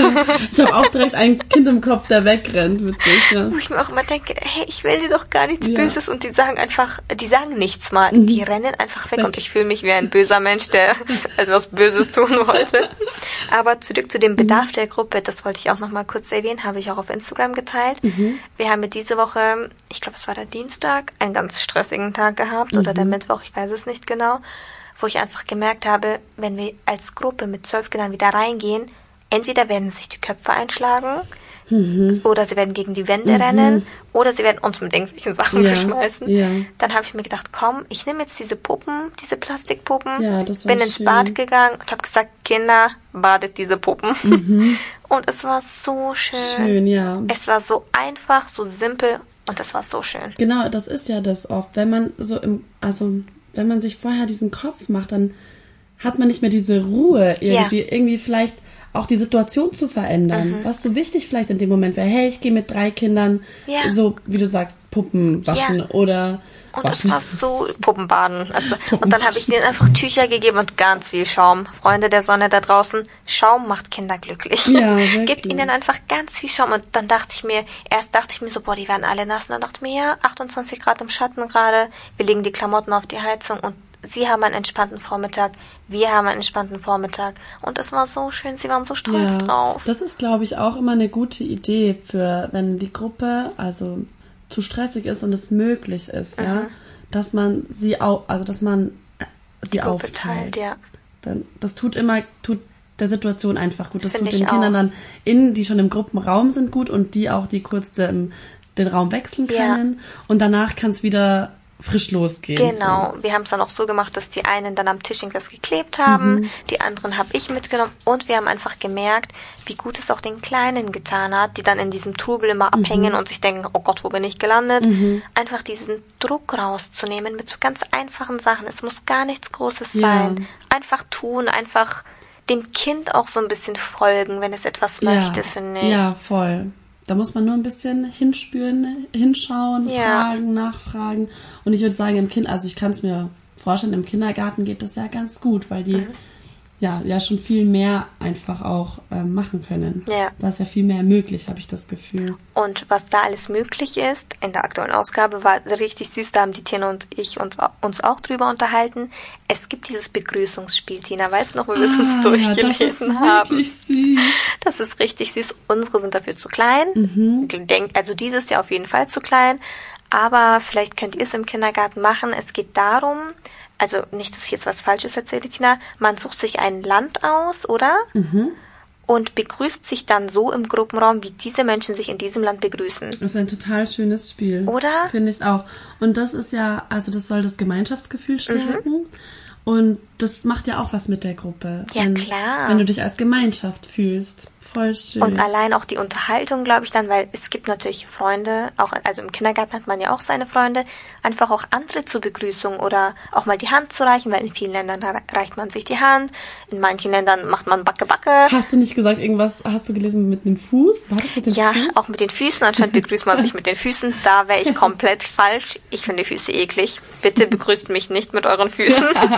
Speaker 1: Ich habe auch direkt ein Kind im Kopf, der wegrennt, witzig, ja.
Speaker 2: Wo ich mir auch immer denke, hey, ich will dir doch gar nichts ja. Böses und die sagen einfach, die sagen nichts mal, mhm. die rennen einfach weg, weg und ich fühle mich wie ein böser Mensch, der etwas Böses tun wollte. Aber zurück zu dem Bedarf mhm. der Gruppe, das wollte ich auch noch mal kurz erwähnen, habe ich auch auf Instagram geteilt. Mhm. Wir haben mit diese Woche, ich glaube es war der Dienstag, einen ganz stressigen Tag gehabt mhm. oder der Mittwoch, ich weiß es nicht genau, wo ich einfach gemerkt habe, wenn wir als Gruppe mit zwölf Kindern wieder reingehen, entweder werden sich die Köpfe einschlagen mhm. oder sie werden gegen die Wände mhm. rennen oder sie werden uns mit irgendwelchen Sachen ja. beschmeißen. Ja. Dann habe ich mir gedacht, komm, ich nehme jetzt diese Puppen, diese Plastikpuppen,
Speaker 1: ja, das war
Speaker 2: bin
Speaker 1: schön.
Speaker 2: ins Bad gegangen und habe gesagt, Kinder, badet diese Puppen. Mhm. Und es war so schön.
Speaker 1: Schön, ja.
Speaker 2: Es war so einfach, so simpel und es war so schön.
Speaker 1: Genau, das ist ja das oft, wenn man so im, also wenn man sich vorher diesen Kopf macht, dann hat man nicht mehr diese Ruhe irgendwie, ja. irgendwie vielleicht auch die Situation zu verändern. Mhm. Was so wichtig vielleicht in dem Moment wäre, hey, ich gehe mit drei Kindern, ja. so wie du sagst, Puppen waschen ja. oder
Speaker 2: und
Speaker 1: waschen.
Speaker 2: es war so Puppenbaden. Also, Puppen und dann habe ich denen einfach Tücher gegeben und ganz viel Schaum. Freunde der Sonne da draußen, Schaum macht Kinder glücklich.
Speaker 1: Ja,
Speaker 2: gebt ihnen einfach ganz viel Schaum. Und dann dachte ich mir, erst dachte ich mir so, boah, die werden alle nass. Und dann dachte ich mir, ja, achtundzwanzig Grad im Schatten gerade. Wir legen die Klamotten auf die Heizung und sie haben einen entspannten Vormittag, wir haben einen entspannten Vormittag. Und es war so schön, sie waren so stolz
Speaker 1: ja,
Speaker 2: drauf.
Speaker 1: Das ist, glaube ich, auch immer eine gute Idee für, wenn die Gruppe, also zu stressig ist und es möglich ist, mhm. ja, dass man sie auch, also dass man sie aufteilt.
Speaker 2: Ja.
Speaker 1: Dann, das tut immer, tut der Situation einfach gut. Das
Speaker 2: Find
Speaker 1: tut den
Speaker 2: ich
Speaker 1: Kindern
Speaker 2: auch.
Speaker 1: dann in, die schon im Gruppenraum sind, gut und die auch, die kurz den, den Raum wechseln können. Ja. Und danach kann es wieder frisch losgehen.
Speaker 2: Genau,
Speaker 1: so.
Speaker 2: Wir haben es dann auch so gemacht, dass die einen dann am Tisch irgendwas geklebt haben, mhm. die anderen habe ich mitgenommen und wir haben einfach gemerkt, wie gut es auch den Kleinen getan hat, die dann in diesem Trubel immer
Speaker 1: mhm.
Speaker 2: abhängen und sich denken, oh Gott, wo bin ich gelandet? Mhm. Einfach diesen Druck rauszunehmen mit so ganz einfachen Sachen. Es muss gar nichts Großes ja. sein. Einfach tun, einfach dem Kind auch so ein bisschen folgen, wenn es etwas
Speaker 1: ja.
Speaker 2: möchte, finde ich.
Speaker 1: Ja, voll. Da muss man nur ein bisschen hinspüren, hinschauen,
Speaker 2: ja.
Speaker 1: fragen, nachfragen. Und ich würde sagen, im Kind, also ich kann es mir vorstellen, im Kindergarten geht das ja ganz gut, weil die mhm. ja, ja schon viel mehr einfach auch ähm, machen können.
Speaker 2: Ja.
Speaker 1: Da ist ja viel mehr möglich, habe ich das Gefühl.
Speaker 2: Und was da alles möglich ist, in der aktuellen Ausgabe war richtig süß, da haben die Tina und ich uns, uns auch drüber unterhalten. Es gibt dieses Begrüßungsspiel, Tina, weißt du noch, wo wir es
Speaker 1: ah,
Speaker 2: uns durchgelesen
Speaker 1: das ist
Speaker 2: haben?
Speaker 1: Wirklich süß.
Speaker 2: Das ist richtig süß. Unsere sind dafür zu klein. Mhm. Also dieses Jahr auf jeden Fall zu klein. Aber vielleicht könnt ihr es im Kindergarten machen. Es geht darum, also nicht, dass ich jetzt was Falsches erzähle, Tina, man sucht sich ein Land aus, oder? Mhm. Und begrüßt sich dann so im Gruppenraum, wie diese Menschen sich in diesem Land begrüßen.
Speaker 1: Das ist ein total schönes Spiel.
Speaker 2: Oder?
Speaker 1: Finde ich auch. Und das ist ja, also das soll das Gemeinschaftsgefühl stärken. Mhm. Und das macht ja auch was mit der Gruppe.
Speaker 2: Ja,
Speaker 1: wenn,
Speaker 2: klar.
Speaker 1: Wenn du dich als Gemeinschaft fühlst. Voll schön.
Speaker 2: Und allein auch die Unterhaltung, glaube ich dann, weil es gibt natürlich Freunde, auch also im Kindergarten hat man ja auch seine Freunde, einfach auch andere zur Begrüßung oder auch mal die Hand zu reichen, weil in vielen Ländern reicht man sich die Hand, in manchen Ländern macht man Backe Backe.
Speaker 1: Hast du nicht gesagt, irgendwas hast du gelesen mit einem Fuß? War das mit dem
Speaker 2: ja,
Speaker 1: Fuß?
Speaker 2: Ja, auch mit den Füßen, anscheinend begrüßt man sich mit den Füßen, da wäre ich komplett falsch. Ich finde die Füße eklig. Bitte begrüßt mich nicht mit euren Füßen. Ja.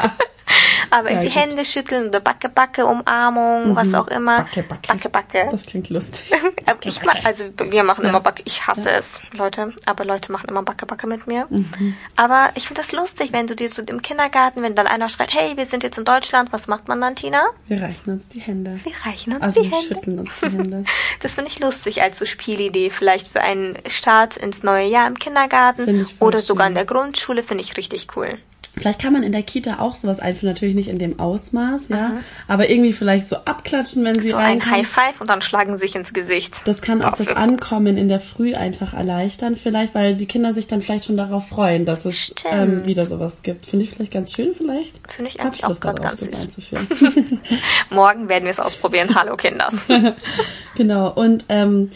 Speaker 2: Aber
Speaker 1: Sehr
Speaker 2: irgendwie
Speaker 1: gut.
Speaker 2: Hände schütteln oder Backe, Backe, Umarmung, was auch immer.
Speaker 1: Backe, Backe.
Speaker 2: Backe, Backe.
Speaker 1: Das klingt lustig.
Speaker 2: Aber ich mach, also wir machen
Speaker 1: Ja.
Speaker 2: immer Backe. Ich hasse es, Leute. Aber Leute machen immer Backe, Backe mit mir. Aber ich finde das lustig, wenn du dir so im Kindergarten, wenn dann einer schreit, hey, wir sind jetzt in Deutschland, was macht man dann, Tina?
Speaker 1: Wir reichen uns die Hände.
Speaker 2: Wir reichen uns
Speaker 1: Also
Speaker 2: die
Speaker 1: wir
Speaker 2: Hände.
Speaker 1: schütteln uns die Hände.
Speaker 2: Das finde ich lustig als so Spielidee, vielleicht für einen Start ins neue Jahr im Kindergarten
Speaker 1: Finde ich voll
Speaker 2: oder sogar
Speaker 1: schön.
Speaker 2: in der Grundschule, finde ich richtig cool.
Speaker 1: Vielleicht kann man in der Kita auch sowas einführen, natürlich nicht in dem Ausmaß, ja, aber irgendwie vielleicht so abklatschen, wenn sie
Speaker 2: So ein
Speaker 1: reinkommen.
Speaker 2: High Five und dann schlagen sie sich ins Gesicht.
Speaker 1: Das kann auch
Speaker 2: Das
Speaker 1: das
Speaker 2: wird-
Speaker 1: Ankommen in der Früh einfach erleichtern, vielleicht, weil die Kinder sich dann vielleicht schon darauf freuen, dass es
Speaker 2: Stimmt.
Speaker 1: ähm, wieder sowas gibt. Finde ich vielleicht ganz schön, vielleicht.
Speaker 2: Finde ich
Speaker 1: Hab
Speaker 2: eigentlich auch
Speaker 1: Lust
Speaker 2: gerade
Speaker 1: darauf,
Speaker 2: ganz
Speaker 1: das
Speaker 2: süß.
Speaker 1: einzuführen.
Speaker 2: Morgen werden wir es ausprobieren. Hallo Kinders.
Speaker 1: Genau, und ähm,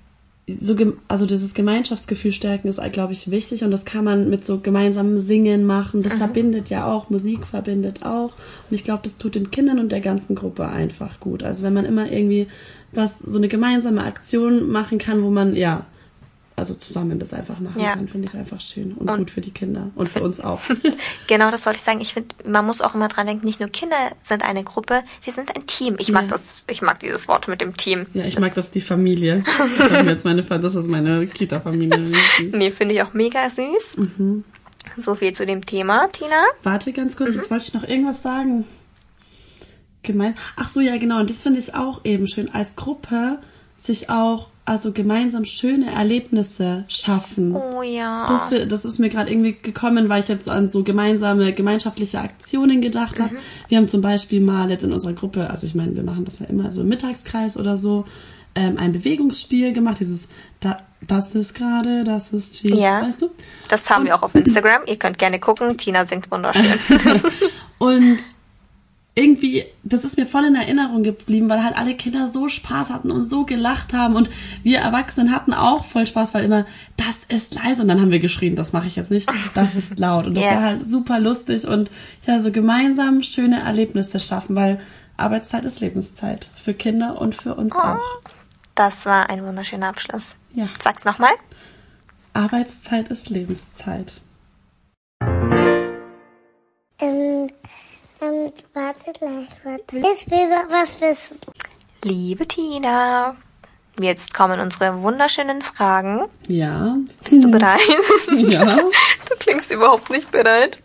Speaker 1: so gem- also dieses Gemeinschaftsgefühl stärken ist, glaube ich, wichtig und das kann man mit so gemeinsamem Singen machen. Das verbindet ja auch, Musik verbindet auch und ich glaube, das tut den Kindern und der ganzen Gruppe einfach gut. Also wenn man immer irgendwie was, so eine gemeinsame Aktion machen kann, wo man, ja, also zusammen das einfach machen
Speaker 2: Ja.
Speaker 1: kann, finde ich einfach schön und,
Speaker 2: Und-
Speaker 1: gut für die Kinder und für uns auch.
Speaker 2: Genau, das wollte ich sagen. Ich finde, man muss auch immer dran denken, nicht nur Kinder sind eine Gruppe, wir sind ein Team. Ich mag
Speaker 1: Ja.
Speaker 2: das, ich mag dieses Wort mit dem Team.
Speaker 1: Ja, ich
Speaker 2: das,
Speaker 1: mag das, die Familie. Ich hab mir jetzt meine, das ist meine Kita-Familie.
Speaker 2: Nee, finde ich auch mega süß.
Speaker 1: Mhm.
Speaker 2: So viel zu dem Thema, Tina.
Speaker 1: Warte ganz kurz, jetzt wollte ich noch irgendwas sagen. Gemein. Ach so, ja, genau. Und das finde ich auch eben schön, als Gruppe sich auch, also gemeinsam schöne Erlebnisse schaffen.
Speaker 2: Oh ja.
Speaker 1: Das, fi- das ist mir gerade irgendwie gekommen, weil ich jetzt an so gemeinsame gemeinschaftliche Aktionen gedacht habe. Wir haben zum Beispiel mal jetzt in unserer Gruppe, also ich meine, wir machen das ja immer so im Mittagskreis oder so, ähm, ein Bewegungsspiel gemacht. Dieses, da, das ist gerade, das ist die,
Speaker 2: Ja.
Speaker 1: weißt du?
Speaker 2: Das haben wir auch auf Instagram. Ihr könnt gerne gucken. Tina singt wunderschön.
Speaker 1: Und irgendwie, das ist mir voll in Erinnerung geblieben, weil halt alle Kinder so Spaß hatten und so gelacht haben und wir Erwachsenen hatten auch voll Spaß, weil immer, das ist leise und dann haben wir geschrien, das mache ich jetzt nicht, das ist laut und das
Speaker 2: Ja.
Speaker 1: war halt super lustig und ja, so gemeinsam schöne Erlebnisse schaffen, weil Arbeitszeit ist Lebenszeit für Kinder und für uns auch.
Speaker 2: Das war ein wunderschöner Abschluss.
Speaker 1: Ja,
Speaker 2: Sag's nochmal.
Speaker 1: Arbeitszeit ist Lebenszeit.
Speaker 3: Ähm, ähm, warte gleich, warte. Ich will doch was wissen.
Speaker 2: Liebe Tina, jetzt kommen unsere wunderschönen Fragen.
Speaker 1: Ja.
Speaker 2: Bist du bereit?
Speaker 1: Ja.
Speaker 2: Du klingst überhaupt nicht bereit.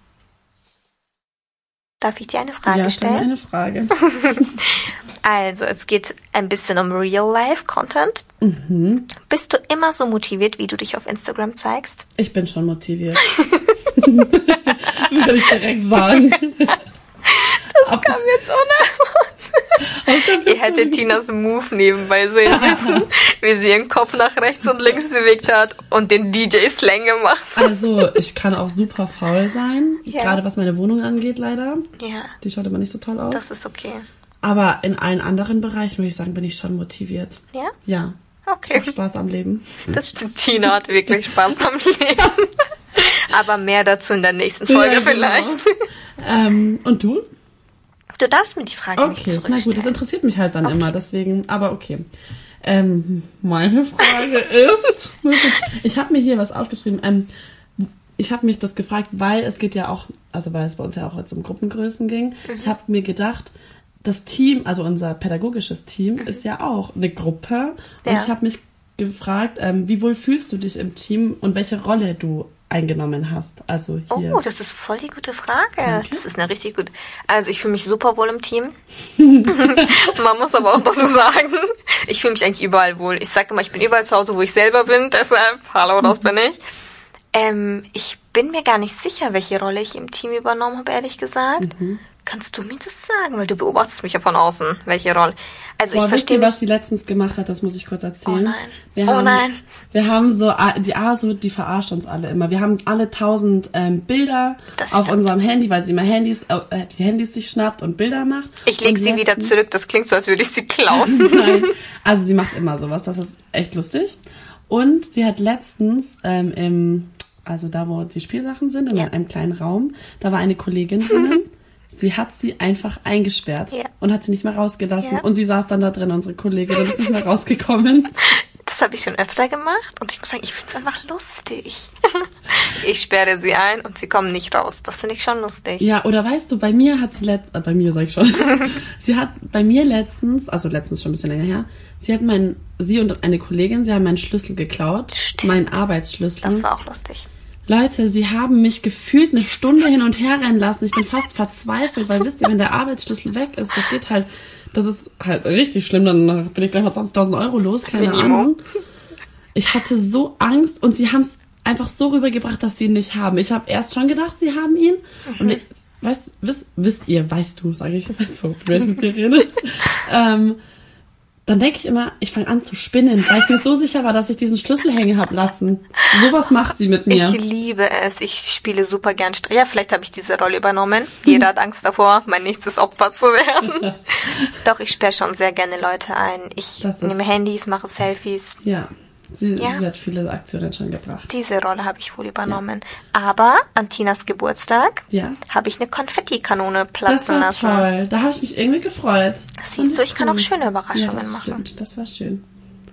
Speaker 2: Darf ich dir eine Frage
Speaker 1: Ja, stell mir
Speaker 2: stellen?
Speaker 1: eine Frage.
Speaker 2: Also, es geht ein bisschen um Real-Life-Content.
Speaker 1: Mhm.
Speaker 2: Bist du immer so motiviert, wie du dich auf Instagram zeigst?
Speaker 1: Ich bin schon motiviert. Würde ich direkt sagen.
Speaker 2: Das kam jetzt unerwartet. Ihr hättet Tinas Move nebenbei sehen müssen, wie sie ihren Kopf nach rechts und links bewegt hat und den D J-Slang gemacht.
Speaker 1: Also, ich kann auch super faul sein.
Speaker 2: Ja.
Speaker 1: Gerade was meine Wohnung angeht, leider.
Speaker 2: Ja,
Speaker 1: Die schaut immer nicht so toll aus.
Speaker 2: das ist okay.
Speaker 1: Aber in allen anderen Bereichen, würde ich sagen, bin ich schon motiviert.
Speaker 2: Ja?
Speaker 1: Ja. Ich
Speaker 2: Okay.
Speaker 1: habe Spaß am Leben.
Speaker 2: Das stimmt, Tina hat wirklich Spaß am Leben. Aber mehr dazu in der nächsten Folge
Speaker 1: Ja, genau.
Speaker 2: vielleicht.
Speaker 1: Ähm, und du?
Speaker 2: Du darfst mir die Frage nicht
Speaker 1: Okay, na
Speaker 2: zurückstellen.
Speaker 1: gut, das interessiert mich halt dann
Speaker 2: Okay.
Speaker 1: immer, deswegen, aber okay. Ähm, meine Frage ist, ich habe mir hier was aufgeschrieben, ähm, ich habe mich das gefragt, weil es geht ja auch, also weil es bei uns ja auch jetzt um Gruppengrößen ging,
Speaker 2: Mhm.
Speaker 1: ich habe mir gedacht, das Team, also unser pädagogisches Team,
Speaker 2: Mhm.
Speaker 1: ist ja auch eine Gruppe und
Speaker 2: Ja.
Speaker 1: ich habe mich gefragt, ähm, wie wohl fühlst du dich im Team und welche Rolle du eingenommen hast, also hier.
Speaker 2: Oh, das ist voll die gute Frage.
Speaker 1: Danke.
Speaker 2: Das ist eine richtig gut. Also ich fühle mich super wohl im Team. Man muss aber auch dazu sagen, ich fühle mich eigentlich überall wohl. Ich sage immer, ich bin überall zu Hause, wo ich selber bin. Deshalb, hallo, das bin ich. Ähm, ich bin mir gar nicht sicher, welche Rolle ich im Team übernommen habe, ehrlich gesagt.
Speaker 1: Mhm.
Speaker 2: Kannst du mir das sagen? Weil du beobachtest mich ja von außen, welche Rolle. Also
Speaker 1: Boah,
Speaker 2: ich
Speaker 1: wisst
Speaker 2: verstehe
Speaker 1: ihr,
Speaker 2: mich...
Speaker 1: was sie letztens gemacht hat? Das muss ich kurz erzählen.
Speaker 2: Oh nein.
Speaker 1: Wir
Speaker 2: Oh
Speaker 1: haben,
Speaker 2: nein.
Speaker 1: Wir haben so, die A S O, die verarscht uns alle immer. Wir haben alle tausend ähm, Bilder
Speaker 2: Das
Speaker 1: auf
Speaker 2: stimmt.
Speaker 1: unserem Handy, weil sie immer Handys, äh, die Handys sich schnappt und Bilder macht.
Speaker 2: Ich lege
Speaker 1: Und
Speaker 2: sie wieder
Speaker 1: letztens-
Speaker 2: zurück. Das klingt so, als würde ich sie klauen.
Speaker 1: Nein. Also sie macht immer sowas. Das ist echt lustig. Und sie hat letztens ähm, im, also da, wo die Spielsachen sind, in
Speaker 2: Ja.
Speaker 1: einem kleinen Raum, da war eine Kollegin drinnen. Sie hat sie einfach eingesperrt
Speaker 2: Ja.
Speaker 1: und hat sie nicht mehr rausgelassen.
Speaker 2: Ja.
Speaker 1: Und sie saß dann da drin, unsere Kollegin, und ist nicht mehr rausgekommen.
Speaker 2: Das habe ich schon öfter gemacht und ich muss sagen, ich finde es einfach lustig. Ich sperre sie ein und sie kommen nicht raus. Das finde ich schon lustig.
Speaker 1: Ja, oder weißt du, bei mir hat sie letztens, äh, bei mir sag ich schon, sie hat bei mir letztens, also letztens schon ein bisschen länger her, sie hat meinen, sie und eine Kollegin, sie haben meinen Schlüssel geklaut.
Speaker 2: Stimmt.
Speaker 1: Meinen Arbeitsschlüssel.
Speaker 2: Das war auch lustig.
Speaker 1: Leute, sie haben mich gefühlt eine Stunde hin und her rennen lassen. Ich bin fast verzweifelt, weil wisst ihr, wenn der Arbeitsschlüssel weg ist, das geht halt, das ist halt richtig schlimm, dann bin ich gleich mal zwanzigtausend Euro los, keine
Speaker 2: Minimum.
Speaker 1: Ahnung. Ich hatte so Angst und sie haben es einfach so rübergebracht, dass sie ihn nicht haben. Ich habe erst schon gedacht, sie haben ihn. Mhm. Und ich, weißt, wisst, wisst ihr, weißt du, sage ich, so, wenn ich mit dir rede. ähm, dann denke ich immer, ich fange an zu spinnen, weil ich mir so sicher war, dass ich diesen Schlüssel hängen habe lassen. Sowas macht sie mit mir.
Speaker 2: Ich liebe es. Ich spiele super gern Streiche. Ja, vielleicht habe ich diese Rolle übernommen. Jeder hat Angst davor, mein nächstes Opfer zu werden. Doch, ich sperre schon sehr gerne Leute ein. Ich nehme Handys, mache Selfies.
Speaker 1: Ja. Sie,
Speaker 2: ja.
Speaker 1: sie hat viele Aktionen schon gebracht.
Speaker 2: Diese Rolle habe ich wohl übernommen. Ja. Aber an Tinas Geburtstag
Speaker 1: ja.
Speaker 2: habe ich eine Konfettikanone platzen lassen.
Speaker 1: Das war lassen. Toll. Da habe ich mich irgendwie gefreut.
Speaker 2: Siehst du, ich cool. kann auch schöne Überraschungen
Speaker 1: ja, das
Speaker 2: machen.
Speaker 1: Stimmt, das war schön.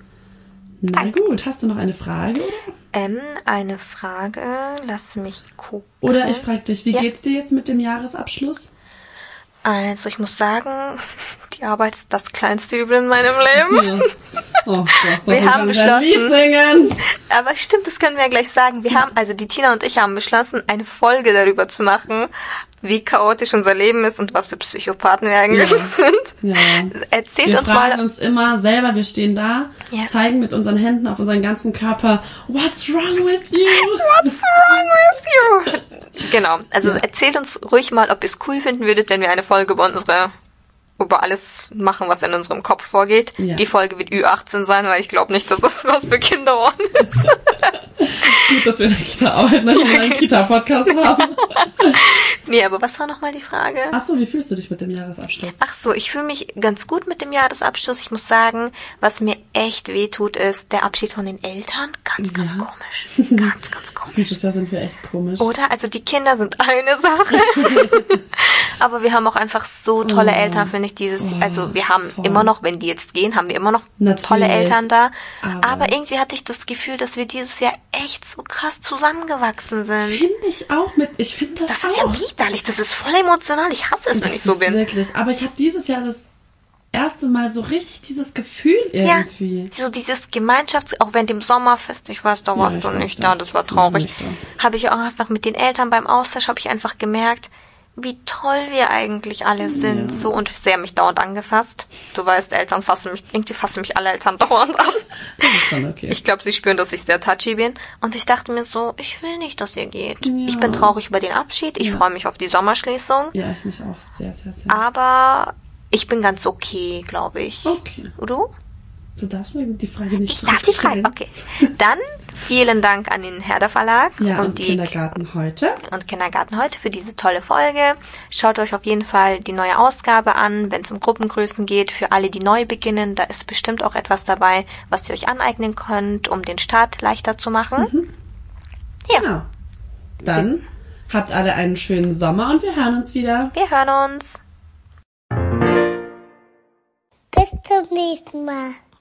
Speaker 1: Na Danke. Gut, hast du noch eine Frage?
Speaker 2: Ähm, eine Frage, lass mich gucken.
Speaker 1: Oder ich frage dich, wie
Speaker 2: ja.
Speaker 1: geht's dir jetzt mit dem Jahresabschluss?
Speaker 2: Also ich muss sagen, die Arbeit ist das kleinste Übel in meinem Leben. Ja. Oh Gott, wir haben beschlossen. Lied singen. Aber stimmt, das können wir ja gleich sagen. Wir haben, also die Tina und ich haben beschlossen, eine Folge darüber zu machen, wie chaotisch unser Leben ist und was für Psychopathen wir eigentlich
Speaker 1: ja.
Speaker 2: sind.
Speaker 1: Ja.
Speaker 2: Erzählt
Speaker 1: wir
Speaker 2: uns
Speaker 1: mal. Wir fragen
Speaker 2: mal.
Speaker 1: uns immer selber, wir stehen da, ja. zeigen mit unseren Händen auf unseren ganzen Körper, what's wrong with you?
Speaker 2: What's wrong with you? Genau, also ja. erzählt uns ruhig mal, ob ihr es cool finden würdet, wenn wir eine Folge über unsere über alles machen, was in unserem Kopf vorgeht. Ja. Die Folge wird Ü achtzehn sein, weil ich glaube nicht, dass das was für Kinderohren ist.
Speaker 1: Gut, dass wir in der Kita arbeiten, dass wir einen Kita-Podcast haben.
Speaker 2: Nee, aber was war nochmal die Frage?
Speaker 1: Ach so, wie fühlst du dich mit dem Jahresabschluss?
Speaker 2: Ach so, ich fühle mich ganz gut mit dem Jahresabschluss. Ich muss sagen, was mir echt wehtut, ist der Abschied von den Eltern. Ganz, ganz ja. komisch. Ganz, ganz komisch.
Speaker 1: Dieses Jahr sind wir echt komisch.
Speaker 2: Oder? Also die Kinder sind eine Sache. Aber wir haben auch einfach so tolle oh. Eltern, finde ich, dieses, oh, also wir haben voll. immer noch, wenn die jetzt gehen, haben wir immer noch Natürlich. tolle Eltern da. Aber, aber irgendwie hatte ich das Gefühl, dass wir dieses Jahr echt so krass zusammengewachsen sind.
Speaker 1: Finde ich auch mit, ich finde das,
Speaker 2: das
Speaker 1: auch.
Speaker 2: Das ist ja widerlich, das ist voll emotional. Ich hasse es,
Speaker 1: das
Speaker 2: wenn ich so bin.
Speaker 1: Wirklich, aber ich habe dieses Jahr das erste Mal so richtig dieses Gefühl irgendwie.
Speaker 2: Ja, so dieses Gemeinschafts-, auch während dem Sommerfest, ich weiß, da warst ja, du nicht da, das war traurig. Habe ich auch einfach mit den Eltern beim Austausch, habe ich einfach gemerkt, wie toll wir eigentlich alle sind. Ja. So, und sie haben mich dauernd angefasst. Du weißt, Eltern fassen mich, irgendwie fassen mich alle Eltern dauernd an.
Speaker 1: Das ist schon okay.
Speaker 2: Ich glaube, sie spüren, dass ich sehr touchy bin. Und ich dachte mir so, ich will nicht, dass ihr geht. Ja. Ich bin traurig über den Abschied. Ich ja. freue mich auf die Sommerschließung.
Speaker 1: Ja, ich mich auch sehr, sehr, sehr.
Speaker 2: Aber ich bin ganz okay, glaube ich.
Speaker 1: Okay.
Speaker 2: Und du?
Speaker 1: Du darfst mir die Frage nicht
Speaker 2: Ich darf die Frage, okay. Dann vielen Dank an den Herder Verlag
Speaker 1: ja, und,
Speaker 2: und die
Speaker 1: Kindergarten heute.
Speaker 2: Und Kindergarten heute für diese tolle Folge. Schaut euch auf jeden Fall die neue Ausgabe an, wenn es um Gruppengrößen geht. Für alle, die neu beginnen, da ist bestimmt auch etwas dabei, was ihr euch aneignen könnt, um den Start leichter zu machen.
Speaker 1: Mhm. Ja. Genau. Dann habt alle einen schönen Sommer und wir hören uns wieder.
Speaker 2: Wir hören uns.
Speaker 3: Bis zum nächsten Mal.